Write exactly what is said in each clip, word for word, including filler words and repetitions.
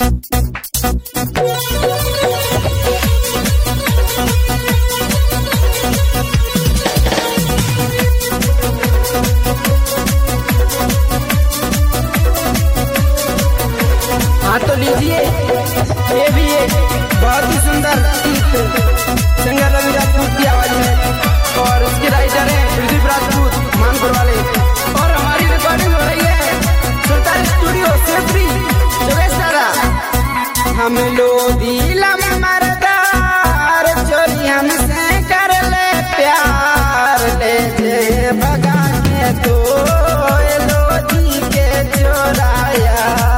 हाँ तो लीजिए, ये भी एक बहुत ही सुंदर गीत सिंगर रवि राजपूत की आवाज में, और उसके राइटर हैं प्रदीप राजपूत मानपुर वाले। और हमारी रिकॉर्डिंग हो रही है सुल्तान स्टूडियो सेफ्री जोगेश दादा। हम लोधीला मरदार चोरी हमसे कर ले प्यार, ले जे भगा के तो लोधी के चोराया।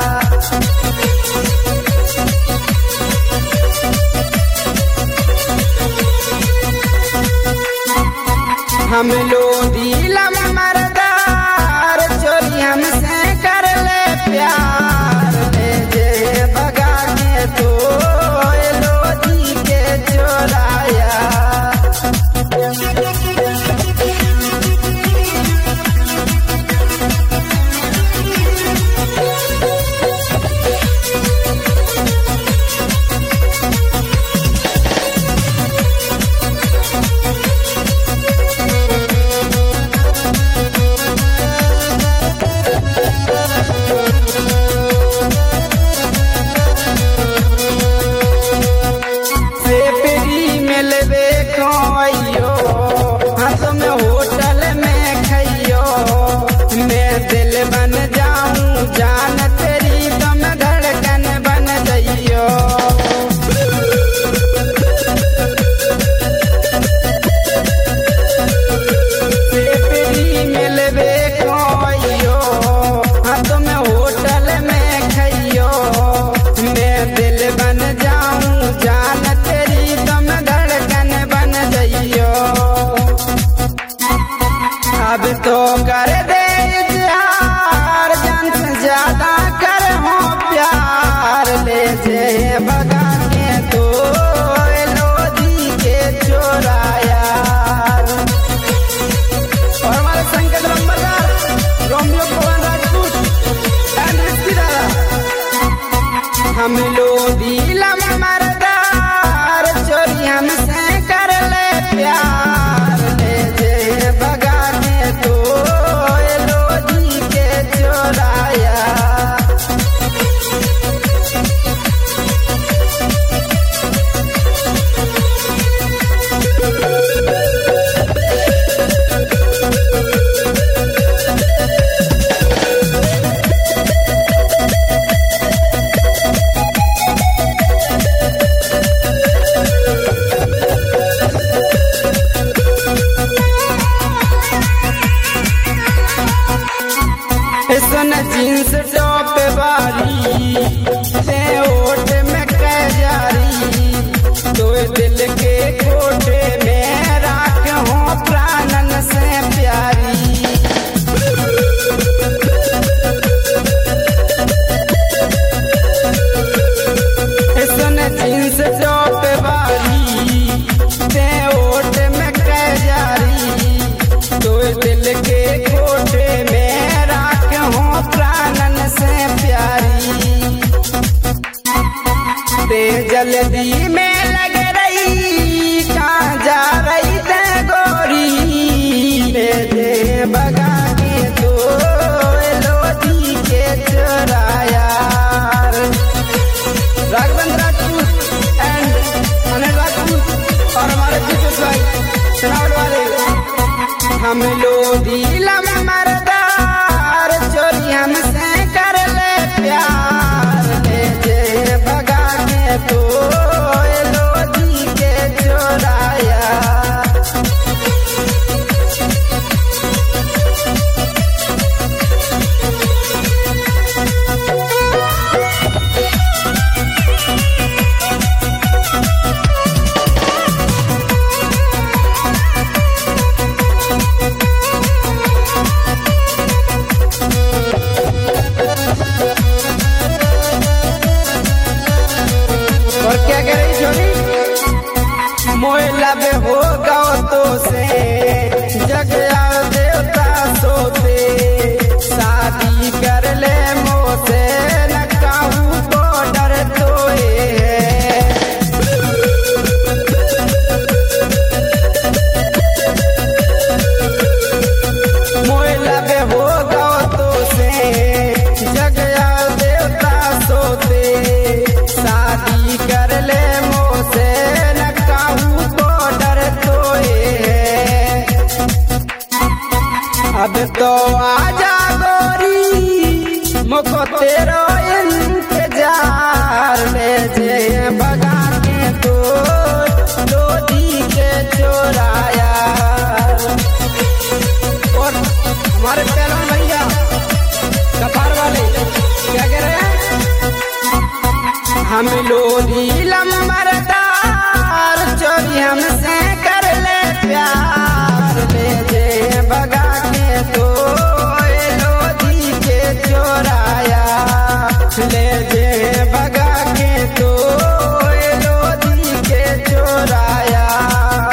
हम लोधीला मरदार चोरी हमसे कर ले प्यार, ले जे भगा के तो लोधी के चोराया। बन जाऊं जान तेरी तुम धड़कन बन जाइयो। पेपरी मिलवे खोइयो, हाँ तुम होटल में खइयो। मैं दिल बन जाऊं जान तेरी तुम धड़कन बन जाइयो। अब तो कर दे ज्यादा कर हो प्यार, ले जे भगा के तो लोधी के चोराया। और हमारे संकेत नंबरदार रोमियो पवन राजपूत एंड ऋषि दादा। हम लोधीला मरदार चोरी हमसे कर ले प्यार, ले जे भगा के तो लोधी के चोराया। सुन जींस टॉप वाली ते ओट में कह जारी, तो दिल के कोठे में राख हो प्राणन से प्यारी। सुन जींस टॉप वाली ते ओट में कह जारी, तो दिल के कोठे में हो प्राणन से प्यारी। ते जल्दी में लग रही कहाँ जा रही ते गोरी, ले दे भगा के तो लोधी के चोराया। राघवेंद्र राजपूत एंड अनिल राजपूत और हमारे जीतू भाई चनावट वाले। हम लोधीला मरदार चोरी हमसे कर ले प्यार, ले जे भगा के तो लोधी के चोराया। और क्या कह रही छोरी, मोह लब हो गौ तो से जग आओ देवता सोते, शादी कर ले मोसे न कहूँ बॉर्डर हम लोधी लम